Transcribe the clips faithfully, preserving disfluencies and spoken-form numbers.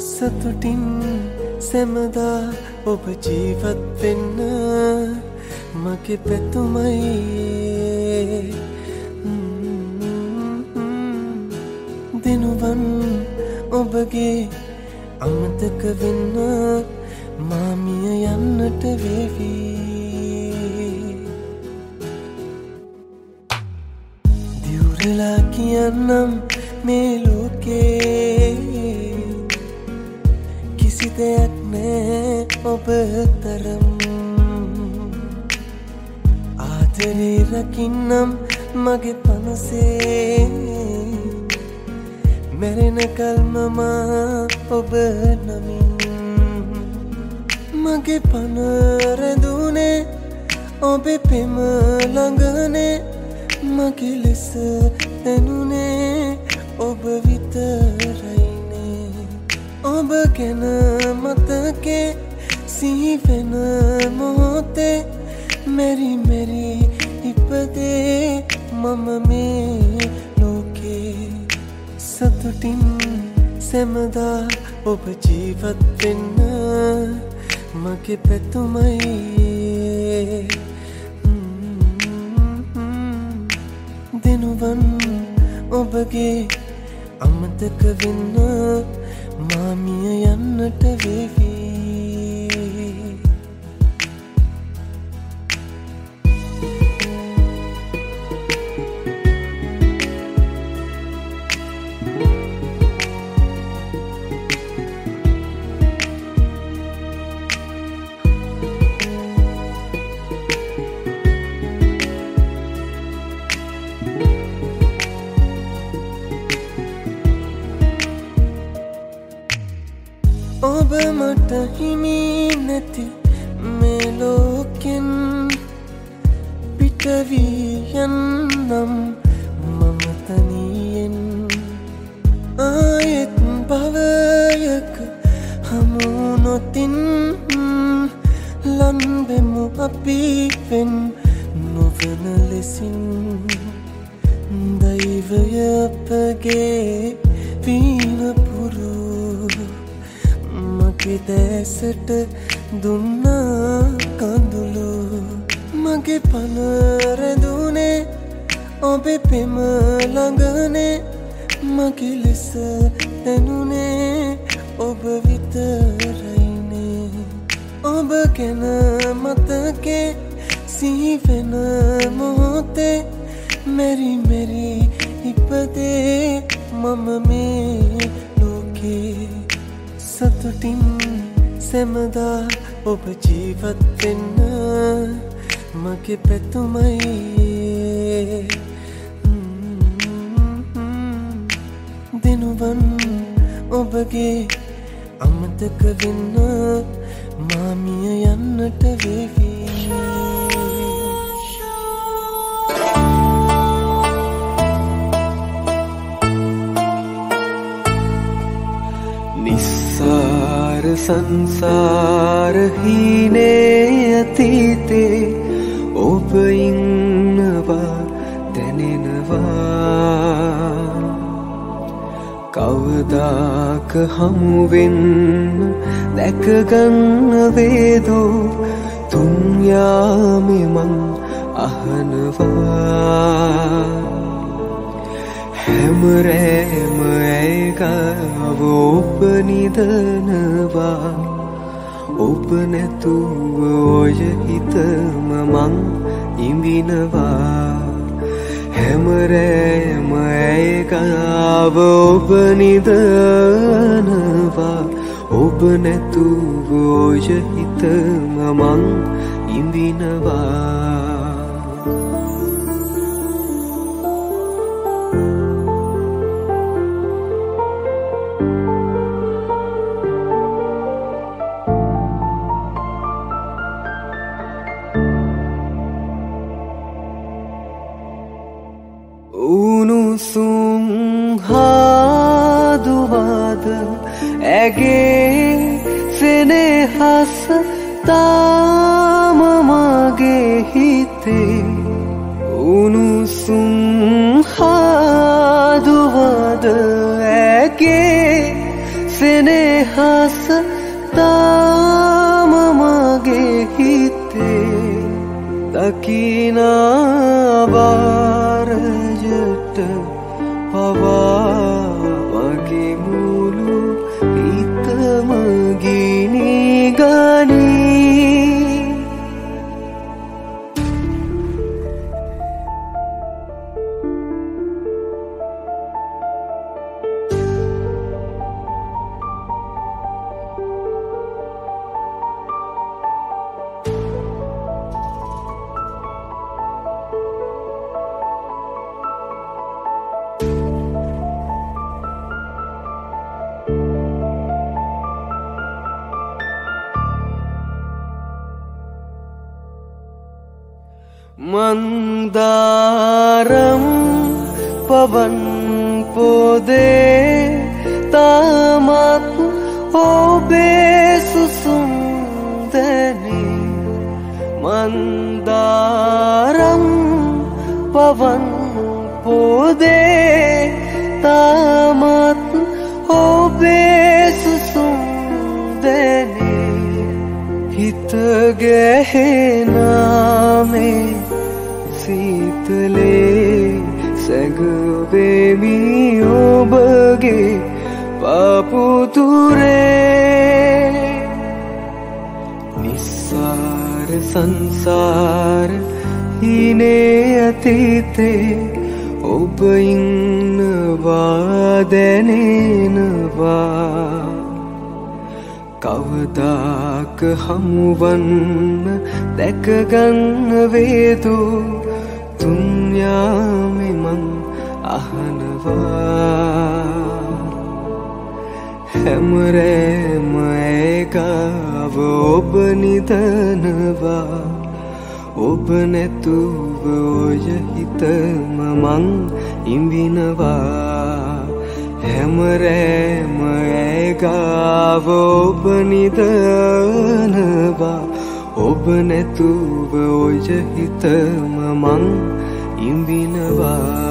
සතුටින් සැමදා ඔබ ජීවත් වෙන්න මගේ පැතුමයි. දිනුවන් ඔබගේ අමතක වෙන්න මාමිය යන්නට වේවි. දිවුරලා කියන්නම් මේ ලෝකේ කිසි දෙයක් නෑ ඔබ තරම්. ආදරේ රකින්නම් මගේ පනසේ මැරෙන කල්ම මා ඔබ නමින්. මගේ පන රැඳුනේ ඔබේ පෙම ළඟනේ මගේ ලෙස දැනුනේ ඔබ විතරයිනේ. ඔබ ගැන මතකේ සිහිවෙන මොහොතේ මෙරි මෙරි ඉපදේ මම මේ ලෝකේ. සතුටින් සැමදා ඔබ ජීවත් වෙන්න මගේ පැතුමයි. දිනුවන් ඔබගේ අමතක වෙන්න මාමිය යන්නට වේවි. ඔබ මට හිමි නැති මේ ලෝකෙන් පිටවී යන්නම් මම තනියෙන්. ආයෙත් භවයක හමු නොතින් ලන්බෙමු අපි වෙන් නොවන ලෙසින්. දෛවය අපගේ වීණපුරු මගේ දැසට දුන්නා කඳුළු. මගේ පන රැඳුනේ ඔබේ පෙම ළඟනේ මගේ ලෙස දැනුනේ ඔබ විතරයිනේ. ඔබ ගැන මතකේ සිහිවෙන මොහොතේ මෙරි මෙරි ඉපදේ මම මේ ලෝකේ. සතුටින් සැමදා ඔබ ජීවත් වෙන්න මගේ පැතුමයි. දිනුවන් ඔබගේ අමතක වෙන්න මාමිය යන්නට වේවි. නිස්සාර සංසාර හීනේ අතීතේ ඔබ ඉන්නවා දැනෙනවා. කවදාක හමුවෙන්න දැකගන්න වේදෝ තුන්යාමේ මං අහනවා. හැමරෑම ඇයගාව ඔබ නිදනවා. ඔබ නැතුව ඔය හිතම මං ඉඹිනවා. හැමරෑම ඇයගාව ඔබ නිදනවා. ඔබ නැතුව ඔය හිතම මං ඉඹිනවා. උණුසුම් හාදුවද ඇගේ සෙනෙහස තාම මගේ හිතේ. උණුසුම් හාදුවද ඇගේ සෙනෙහස සෙනෙහස තාම මගේ හිතේ දකිනා බාරජට පවා මගේ මුළු හිතම ගිනි ගනී. මන්දාරම් පවන් පොදේ තාමත් ඔබේ සුසුම් දැනේ. මන්දාරම් පවන් පොදේ තාමත් ඔබේ සුසුම් දැනේ. හිත ගැහෙනාමේ සීතලේ සැඟවෙමි ඔබගේ පාපුතුරේ. නිස්සාර සංසාර හිනේ අතීතේ ඔබ ඉන්නවා දැනෙනවා. කවදාක හමුවන්න දැකගන්න වේදු දුන්යාමේ මං අහනවා. හැමරෑම ඒකාව ඔබ නිදනවා. ඔබ නැතුව ඔය හිතම මං ඉඹිනවා. හැමරෑම ඒකාව ඔබ නිදනවා. ඔබ නැතුව ඔය හිතම මං ඉඹිනවා.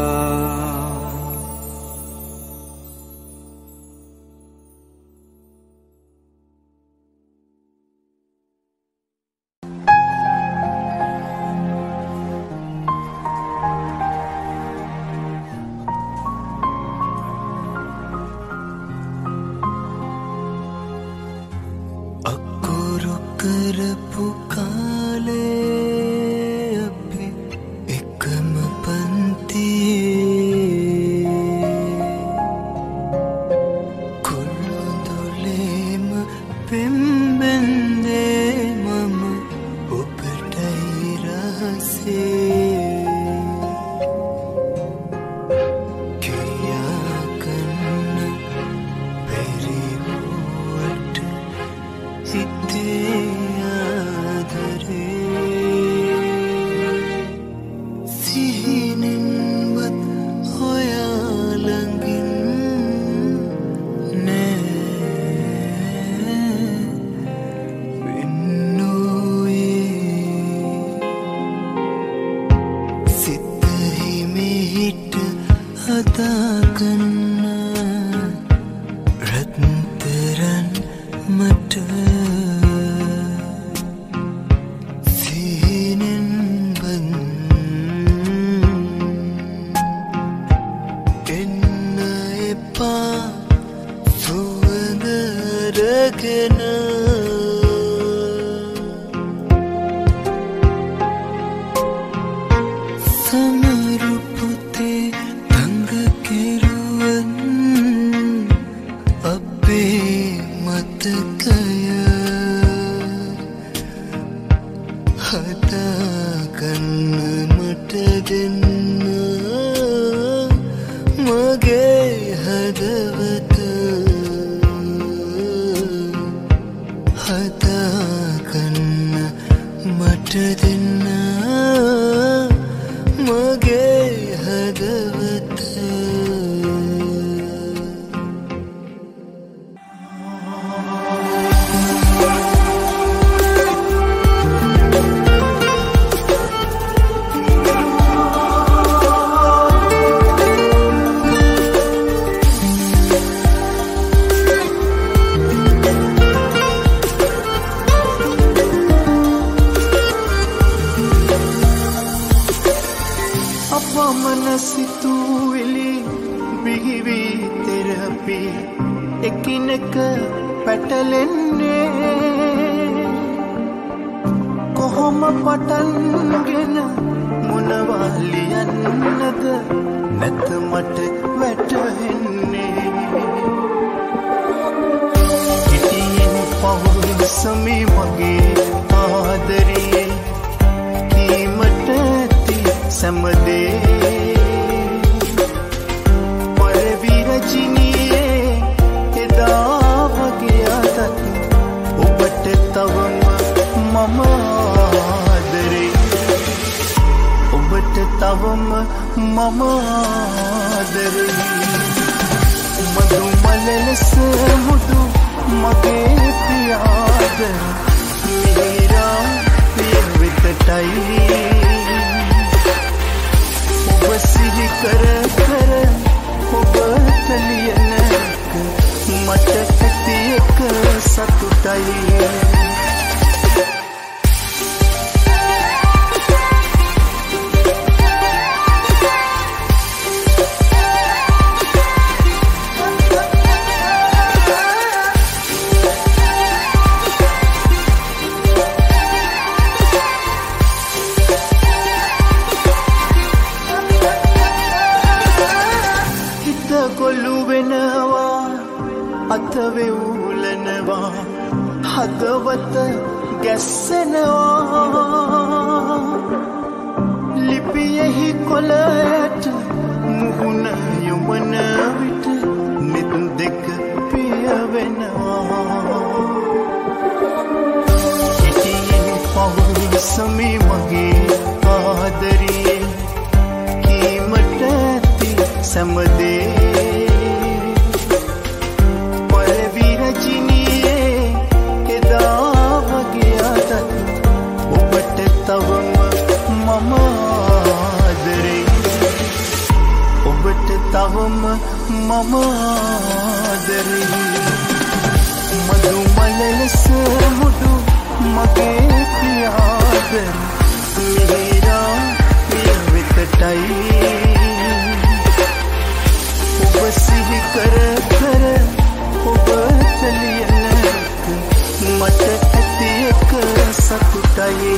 කරපු කාලේ අපි එකම පන්තියේ කුළුඳුලේම පෙම්බෙන්දේ මම ඔබටයි රහසේ කියා කන්න බැරි වුවට හිතේ මහන සිතුවිලි බිහිවි තෙරපි එකිනෙක පැටලෙන්නේ කොහොම පටන්ගෙන මොනවා ලියන්නද නැත මට වැටහෙන්නේ හිතියෙන් පවුල් සමි මගේ ආදරේ කීමට ඇති සැමදේ පරවිරජිනියේ එදා වගේ අදත් ඔබට තවම මම ආදරේ ඔබට තවම මම ආදරේ මధు මලලස මුදු මගේ පියාද මිහිරා පියවිතටයි ඔබ සිහි කර කර ඔබට ලියනක මට ඇති එක සතුටයි අතවෙවුලනවා හදවත ගැස්සෙනවා ලිපියෙහි කොළයට මුහුණ යොමන විට නෙත් දෙක පියවෙනවා හිටියේ පවුල් සමි මගේ ආදරේ කීමට ඇති සැමදේ තවම මම ආදරේ මధు මලලස මුදු මගේ පියාද මිහිරා පියවිතටයි ඔබ සිහි කර කර ඔබට ලියනක මට ඇති එක සතුටයි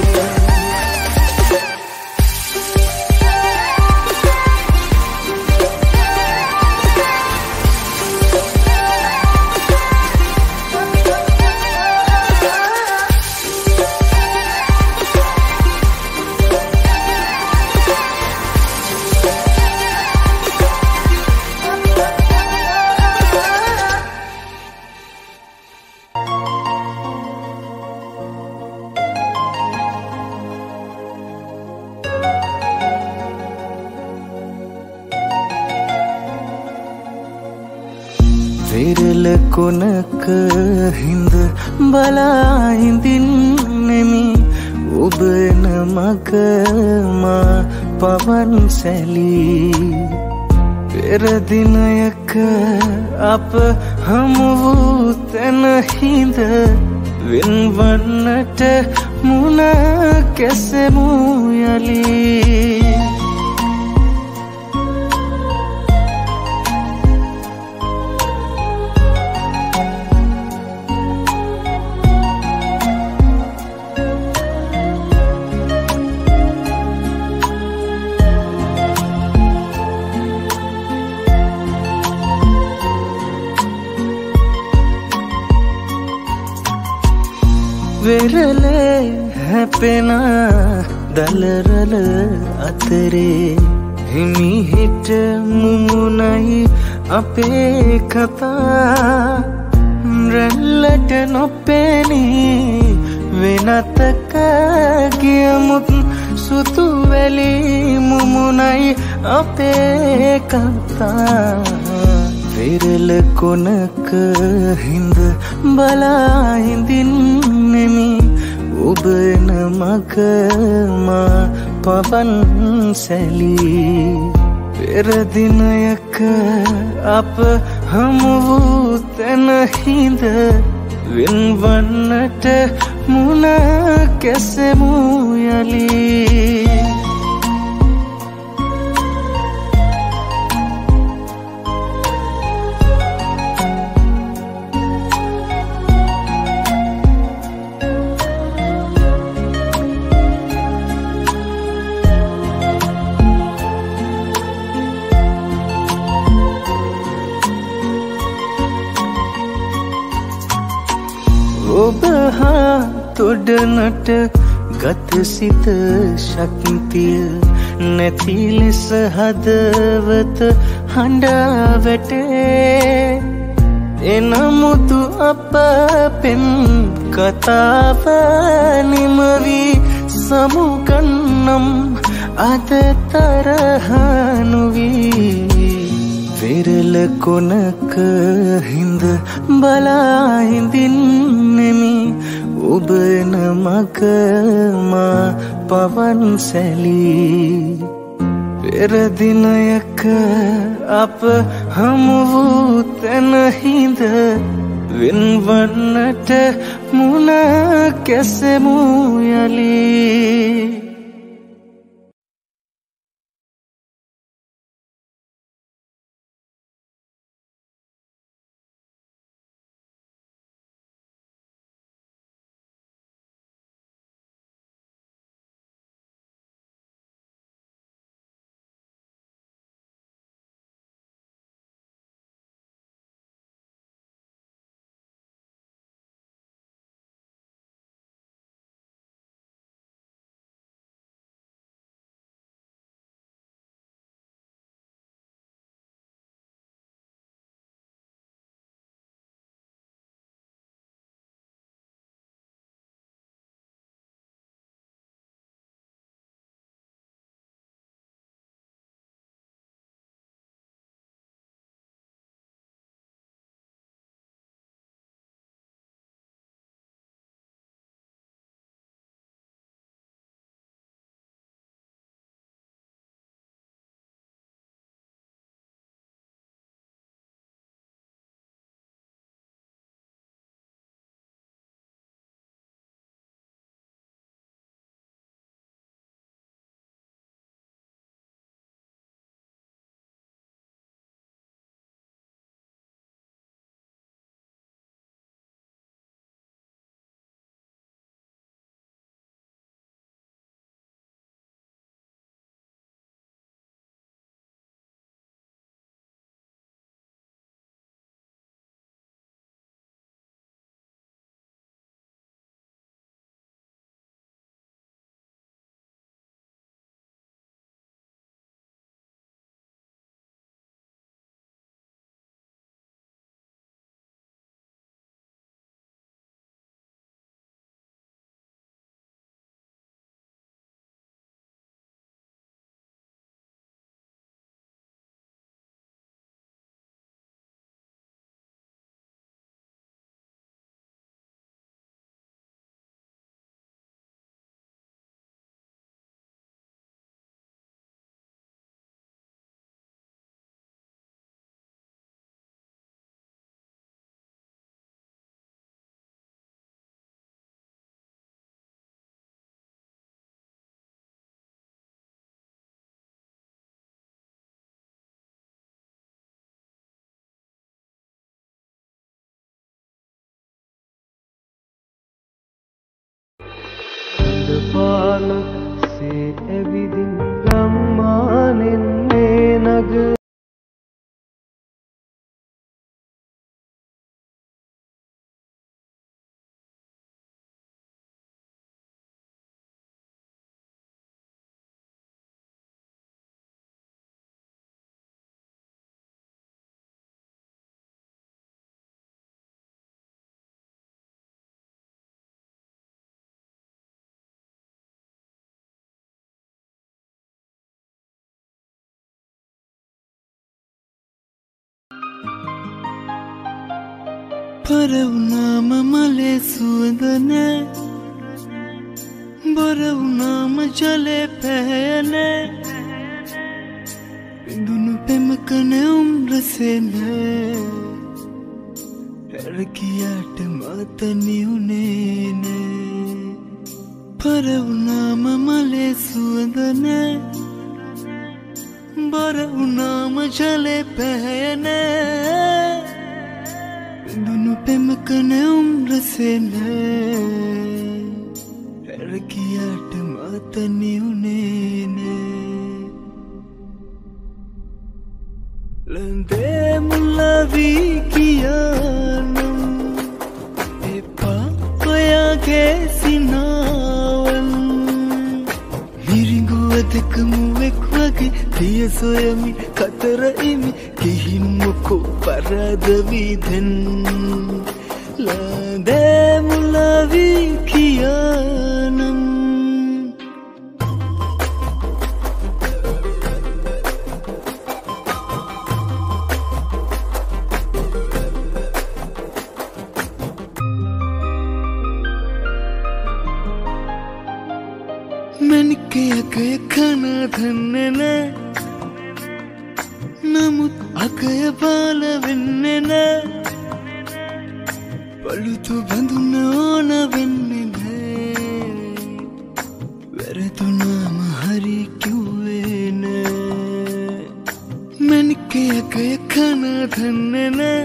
වෙරළ කොනක හිඳ බලා හිඳින්නෙමි ඔබ එන මග මා පවන් සැලී පෙර දිනයක අප හමු වූ තැන හිඳ වෙන්වන්නට මුණ කැසෙමු යලී වෙරළේ හැපෙන දලරල අතරේ හිමිහිට මුමුණයි අපේ කතා රැල්ලට නොපෙනී වෙනතක ගියමුත් සුතු වැලි මුමුණයි අපේ කතා වෙරළ කොනක හිඳ බලා හිඳින්නෙමි ඔබ එන මග මා පවන් සැලී පෙර දිනයක අප හමු වූ තැන හිඳ වෙන්වන්නට මුණ කැසෙමු යලී ඔබහා තොඩනට ගත සිත ශක්තිය නැති ලෙස හදවත හඬා වැටේ එනමුතු අප පෙම් කතාව නිමවි සමුගන්නම් අද තරහ නොවී විරල කොනක හිඳ බලා හිඳින්නෙමි ඔබ එන මග මා පවන් සැලී පෙර දිනයක අප හමු වූ තැන හිඳ වෙන්වන්නට මුණ කැසෙමු යලී පාල සේ ඇවිදින් ගම්මානෙන් මේ නග පර වුණාම මලේ සුවඳ නෑ බොර වුණාම ජලේ පැහැය නෑ විඳුණු පෙමක නැවුම් රසේ නෑ හැර කියාට මාතනි උනේ නෑ පර වුණාම මලේ සුවඳ නෑ බොර වුණාම ජලේ පැහැය නෑ දුනු පෙමක නැවුම් රසේ නෑ හැර කියාට මාතනි උනේ නෑ ලඳේ මුල්ලා වී කියානම් එපා ඔයාගේ සිනාවන් මිරිඟුවදක මුවෙක් වගේ තිය සොයමි කතර ඉමි ගිහින් මොකෝ පරදවිදෙන් ලදේ මුලවී කියානම් මැනිකයකය කන දන්නේ නෑ නමුත් අකය බාල වෙන්නේ නෑ පළුතු බඳුන ඕන වෙන්නේ නෑ වැරදුනාම හරි කිව්වේ නෑ මැනිකයකය කන දන්නේ නෑ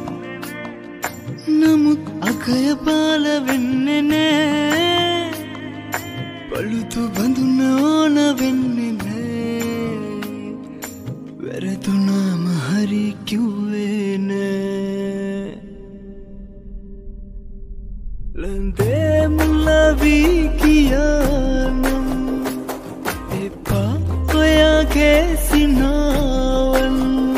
නමුත් අකය බාල වෙන්නේ නෑ පළුතු බඳුන ඕන වෙන්නේ නෑ වැරදුනාම හරි කිව්වේ නෑ ලන්දේ මුලවී කියානම් එපා ඔයාගේ සිනාවන්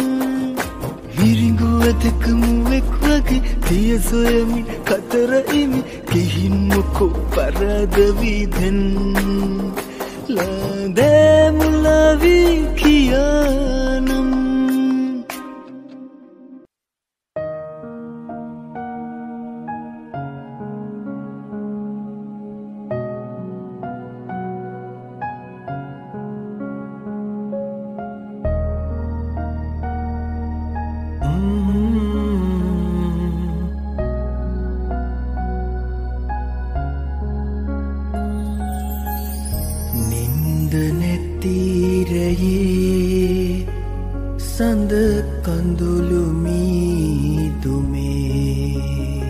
මිරිඟුවදක මුවෙක් වගේ තිය සොයමි කතර ඉමි ගිහින් මොකෝ පරදවිදෙන් ලදේ මුලවී කියානම් සඳ කඳුළු මීදුමේ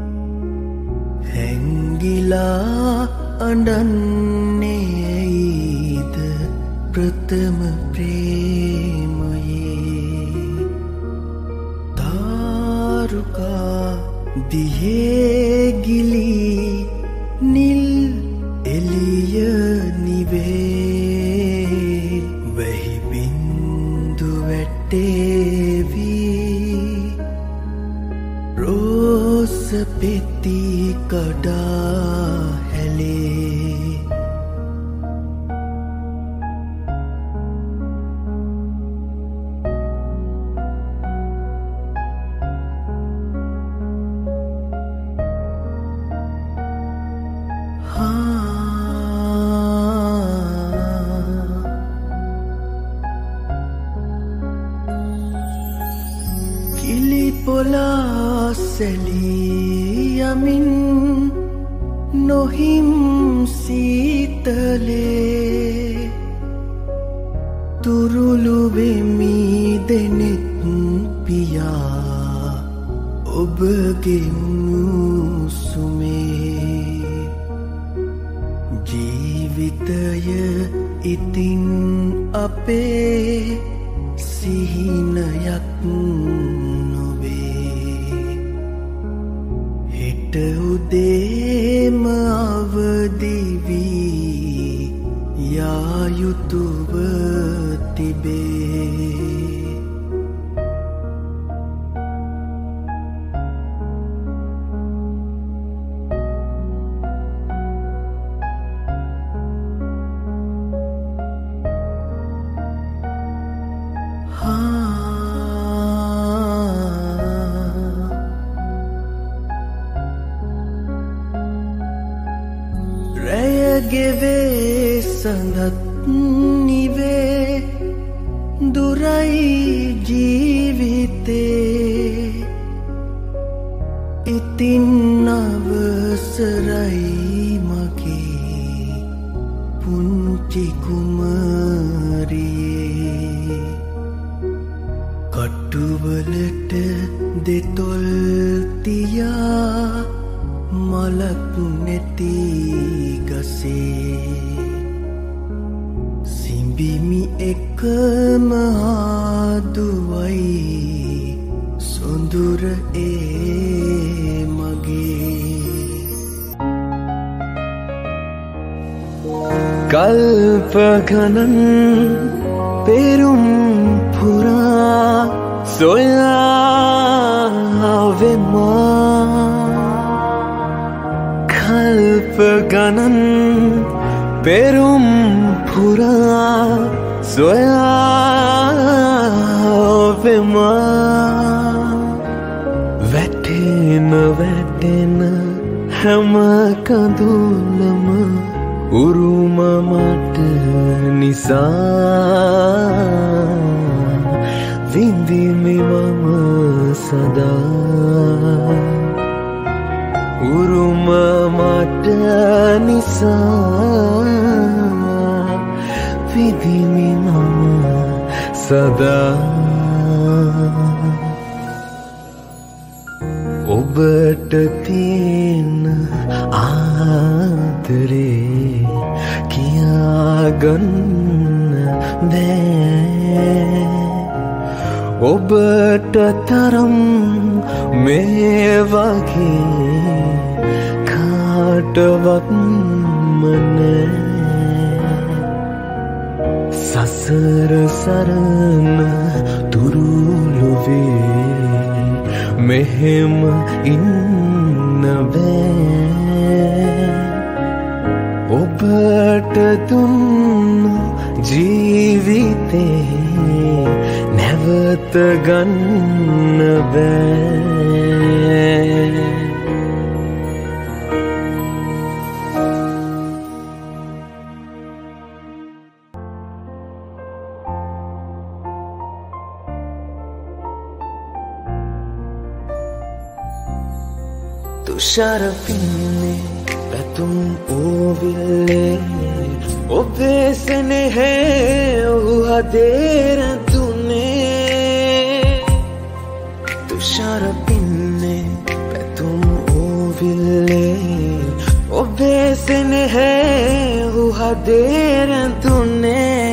හැංගිලා අඬන්නේ ඇයිද ප්‍රථම ප්‍රේමයේ තාරුකා දිහේ ගිලී නිල් එළිය නිවේ වැහි බින්දු වැටේවී රෝස පෙති කඩා හැලේ පොලා සැලී යමින් නොහිම් සීතලේ තුරුළු වෙමි දෙනෙත් පියා ඔබගේ මුසුමේ ජීවිතය ඉතින් අපේ සිහිනයක් උදේම අවදිවී යා යුතුව තිබේ ගෙවේ සඳත් නිවේ දුරයි ජීවිතේ ඉතින් අවසරයි මගේ පුංචි කුමරියේ කටුවලට දෙතොල් තියා මලක් නැති ගසේ සිඹිමි එකම ආදුවයි සොඳුර ඒ මගේ කල්ප ගණන් පෙරුම් පුරා සොයාවෙමා කල්ප ගණන් පෙරුම් පුරා සොයාවෙමා වැටෙන වැටෙන හැම කඳුලම උරුම මට නිසා විඳිමි මම සදා උරුම මට නිසා විඳිමි මම සදා ඔබට තියෙන ආදරේ කියාගන්න බෑ ඔබට තරම් මේ වගේ කාටවත්ම නෑ සසර සරණ තුරුලොවේ මෙහෙම ඉන්න බෑ ඔබට දුන්න ජීවිතේ නැවත ගන්න බෑ තුෂාර පින්නේ පැතුම් ඕවිල්ලේ ඔබේ සෙනෙහේ ඔහු හදේර දුන්නේ තුෂාර පින්නේ පැතුම් ඕවිල්ලේ ඔබේ සෙනෙහේ ඔහු හදේර දුන්නේ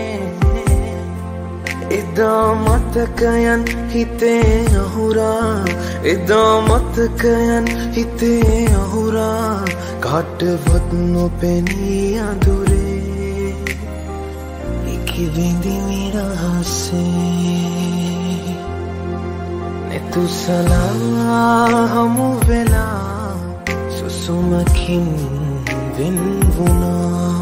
එදා මතකයන් හිතේ අහුරා එදා මතකයන් හිතේ අහුරා කාටවත් නොපෙනී අඳුරේ ඉකිබිඳිමි රහසේ නෙතුසලා හමු වෙලා සුසුමකින් වෙන් වුණා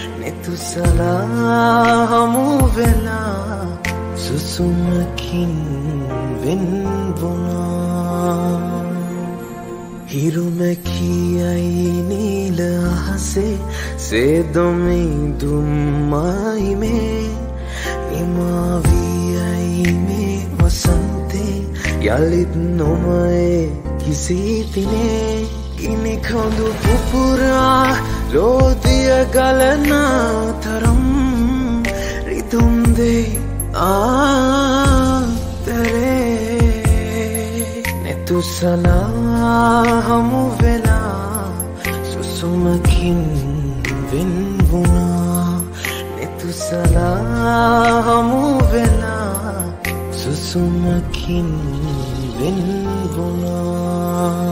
නෙතුසලා හමු වෙලා සුසුමකින් වෙන් වුණා හිරුමැකියයි නීල අහසේ සේදොමි දුම්මයි මේ නිමාවියයි මේ වසන්තේ යළිත් නොමයේ කිසි දිනේ ගිනි කඳු පුපුරා රෝදිය ගලනා තරම් රිදුම් දෙයි ආතරේ නෙතුසලා හමු වෙලා සුසුමකින් වෙන් වුණා නෙතුසලා හමු වෙලා සුසුමකින් වෙන් වුණා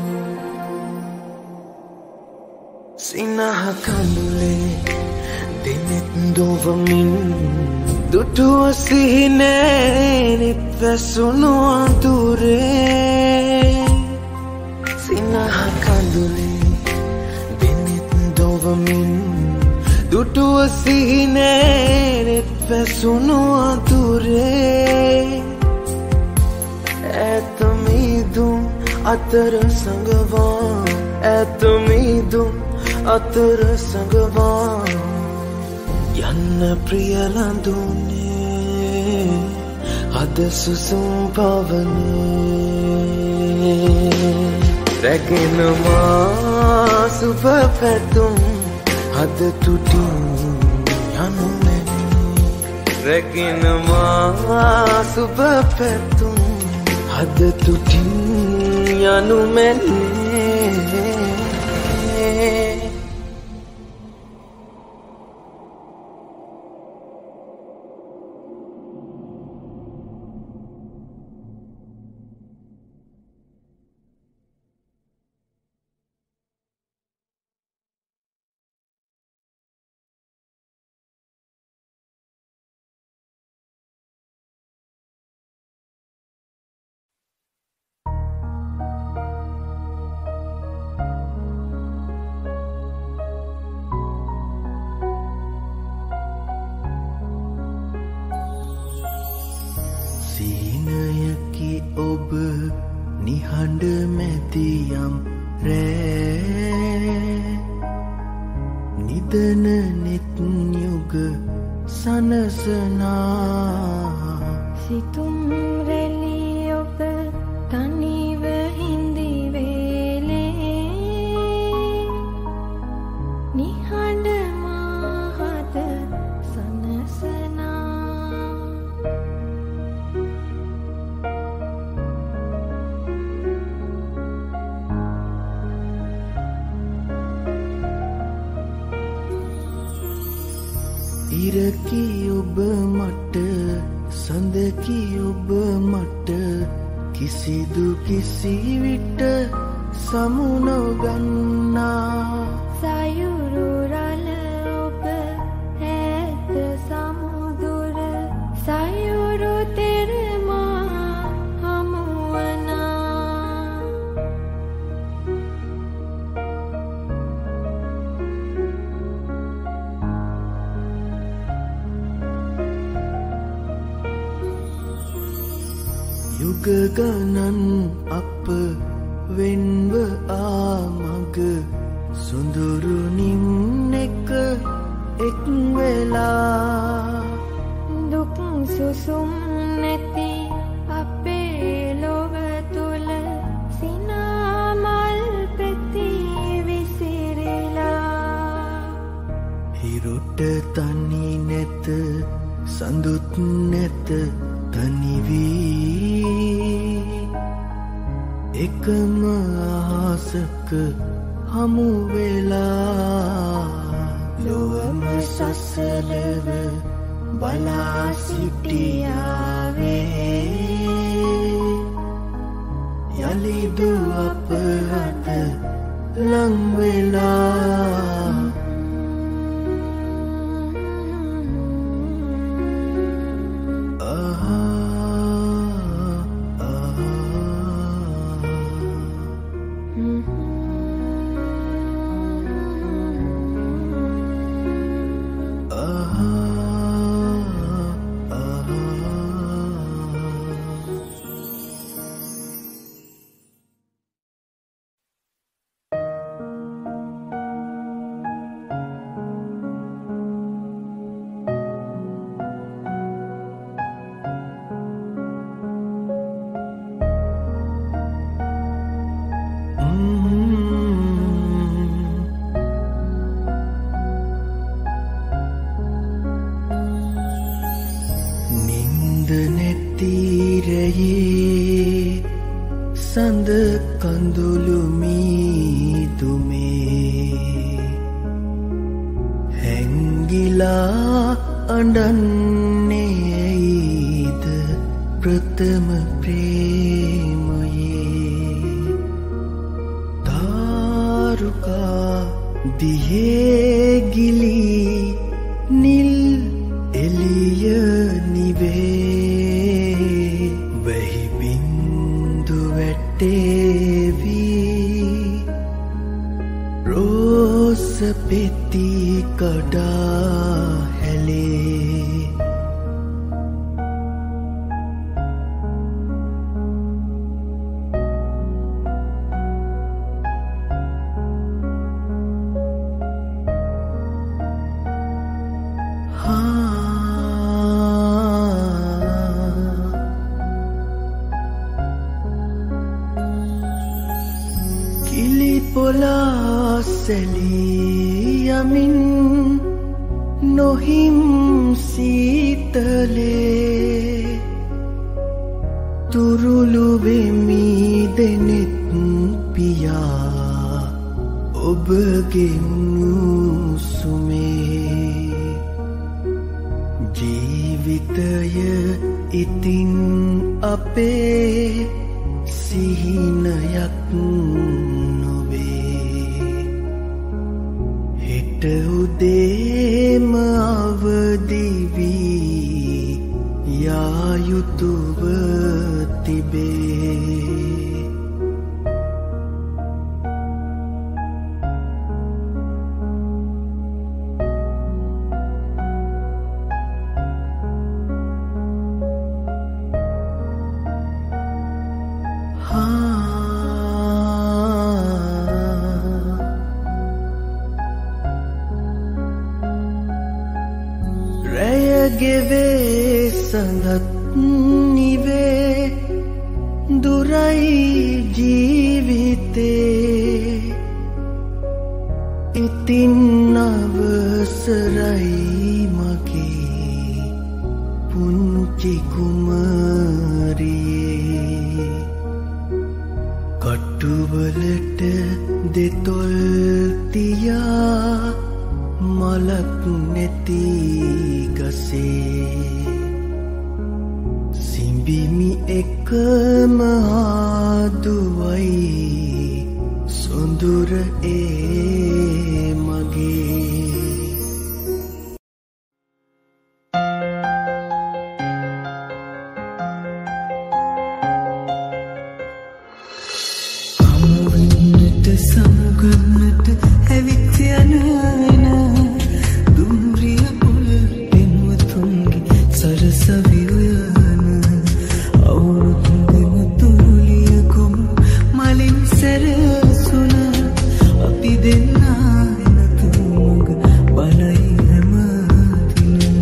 සිනහ කඳුලේ දෙනෙත් දොවමින් දුටුව සිහිනේ නිත් වැසුණු අඳුරේ සිනහ කඳුලේ දෙනෙත් දොවමින් දුටුව සිහිනේ නිත් වැසුණු අඳුරේ ඇත මිදුම් අතර සඟවා ඇත මිදුම් අතර සඟවා යන්න ප්‍රියලඳුනේ අද සුසුම් පවනේ රැගෙනවා සුබ පැතුම් අද තුටින් යනු මැනි රැගෙනවා සුබ පැතුම් අද තුටින් යනු මැනි හඬ මැදියම් රෑ නිදන නෙත් යුග සනසනා සිතුම් රැලි ඔබ තනිව හිඳි වේලේ නිහඬ මාහත සනසනා ඉරකි ඔබ මට සඳකි ඔබ මට කිසිදු කිසි විට සමු නොගන්නා සයුරු රළ ඔබ ඈත සමුදුර සයුරු තෙරමා හමුවනා යුග ගණන් අප වෙන්ව ආමග සුඳුරු නිම් එක එක් වෙලා දුක් සුසුම් නැති අපේ ලොව තුල සිනාමල් ප්‍රති විසිරලා හිරුට තනි නැත සඳුත් නැත තනි වී එකම අහසක හමු වෙලා ලොවම සසලව බලා සිටියාවේ යලිදු අප අත ලං වෙලා සඳ කඳුළු මීදුමේ හැංගිලා අඬන්නේ ඇයිද ප්‍රථම ප්‍රේමයේ තාරුකා දිහේ ගිලී නිල් එළිය නිවේ වැහි බින්දු වැටේවී රෝස පෙති කඩා හැලේ පොලා සැලී යමින් නොහිම් සීතලේ තුරුළු වෙමි දෙනෙත් පියා ඔබගේ උණුසුමේ ජීවිතය ඉතින් අපේ සිහිනයක් හෙට උදේම අවදි වී යා යුතුව තිබේ Ah සඳත් නිවේ දුරයි ජීවිතේ ඉතින් අවසරයි මගේ පුංචි කුමරියේ කටුවලට දෙතොල් තියා මලක් නැති ගසේ සිඹිමි එකම ආදුවයි සොඳුර ඒ මගේ හමුවෙන්නට සමුගන්නට ඇවිත් යන දුම්රිය පුල පෙන්වතුන්ගේ සරසවි උයන අවුරුද්දෙම තුරුලිය ගොම් මලින් සැරසුන අපි දෙන්නා එනතු මග බලයි හැම දිනම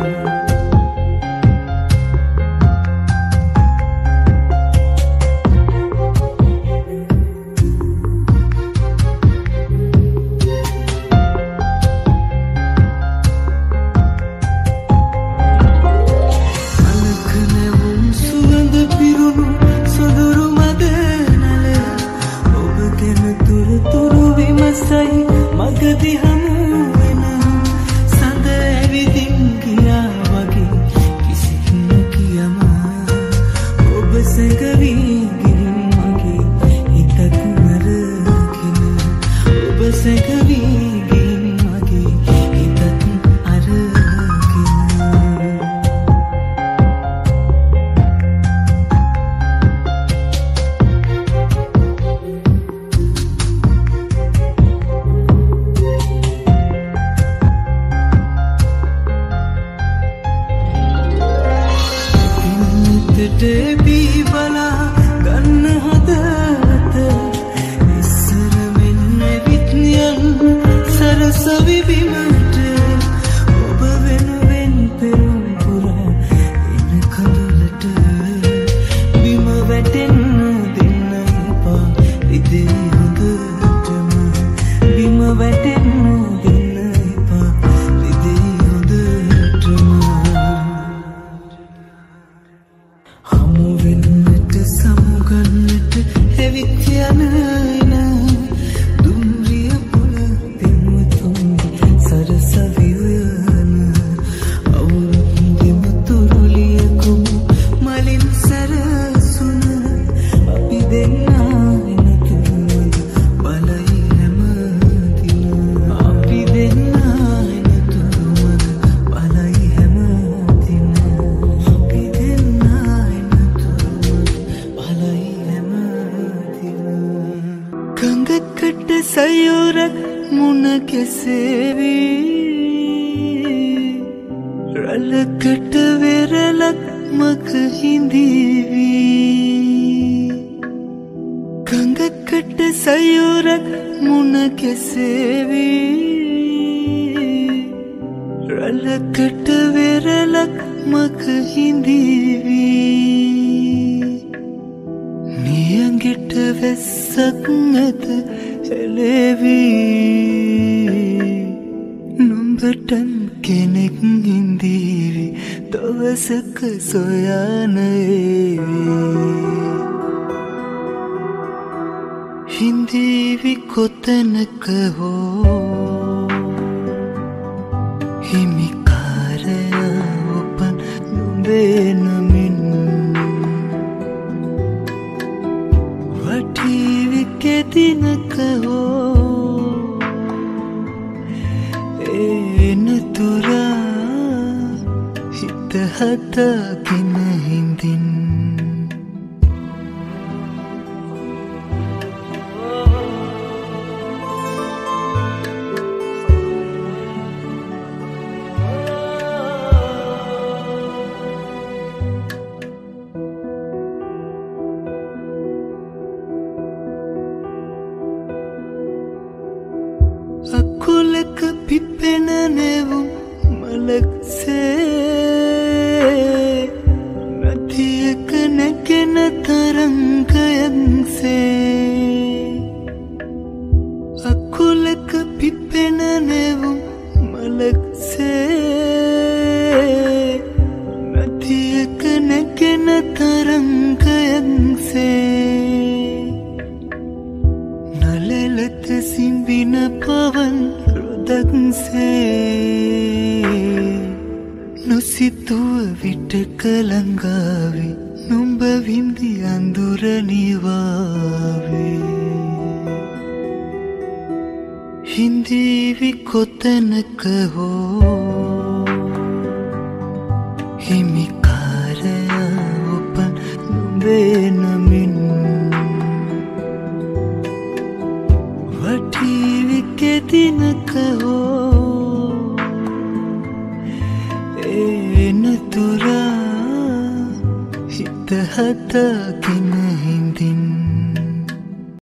මගදී හමු වෙන සඳ ඇවිදින් ගියා වගේ කිසිත් නොකියම ඔබ සැඟවී ගින් මගේ හිතක් නරගෙන ඔබ සැඟවී ගින් මගේ හිතක් අරගෙන දෙවි බලා ගන්න හදත ඉස්සර මෙන්න විත්නියන් සරසවි බිමට ඔබ වෙනුවෙන් පෙරුම් පුරා එන කඳුලට බිම වැටෙන්න දෙන්න එපා ඉදේ හොඳටම බිම වැටෙන්න දෙන්න එපා ඉදේ හොඳටම හමුවෙන්නට සමුගන්නට ඇවිත් යන දුම්රිය පුල පෙන්වතුන්ගේ සරසවි උයන අවුරුද්දෙම තුරුලිය කොමු මලින් සැරසුන අපි දෙන්නා එනතු මග බලයි හැම දින අපි දෙන්නා එනතු මග බලයි හැම දින අපි දෙන්නා ගඟකට සයුරක් මුණ කෙසේවී රළකට වෙරළක් මක හිඳීවී ගඟකට සයුරක් මුණ කෙසේවී රළකට වෙරළක් මක හිඳීවී නියඟට වෙස්සක් නැත එලෙවී නුඹටන් කෙනෙක් හිඳීවි දවසක සොයන ඒවී හිඳීවි කොතැනක හෝ හිමිකාරයා උපන් නුඹේ නමින් වටීවි කෙදිනක හෝ එනතුරා හිත හදාගෙන හිඳින් අකුලක පිපෙන නෙවුම් මලක්සේ වලලත සිඹින පවන් රොදක් සේ නොසිතුව විටක ළඟාවේ නුඹ විඳි අඳුර නිවාවේ හිඳීවි කොතැනක හෝ හිමිකාරයා උපන් නුඹේ නමින් වටීවි කෙදිනක හෝ එනතුරා හිත හදාගෙන හිඳින්